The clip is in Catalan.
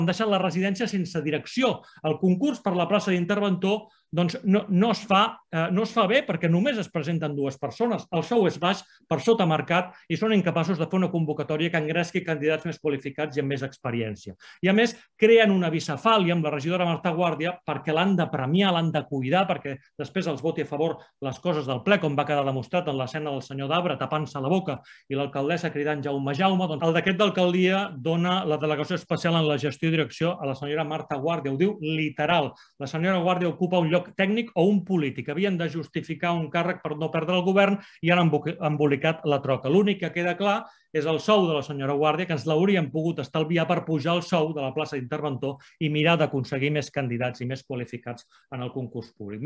han deixat la residència sense direcció. El concurs per la plaça d'interventor no es fa bé perquè només es presenten 2 persones. El sou és baix, per sota mercat, i són incapaços de fer una convocatòria que engresqui candidats més qualificats i amb més experiència. I a més, creen una bicefàlia amb la regidora Marta Guàrdia perquè l'han de premiar, l'han de cuidar, perquè després els voti a favor les coses del ple, com va quedar demostrat en l'escena del senyor Dabra tapant-se la boca i l'alcaldessa cridant Jaume Jaume. El decret d'alcaldia dona la delegació especial en la gestió i direcció a la senyora Marta Guàrdia. Ho diu literal. La senyora Guàrdia ocupa un lloc tècnic o un polític. Havien de justificar un càrrec per no perdre el govern i han embolicat la troca. L'únic que queda clar és el sou de la senyora Guàrdia, que ens l'hauríem pogut estalviar per pujar el sou de la plaça d'interventor i mirar d'aconseguir més candidats i més qualificats en el concurs públic.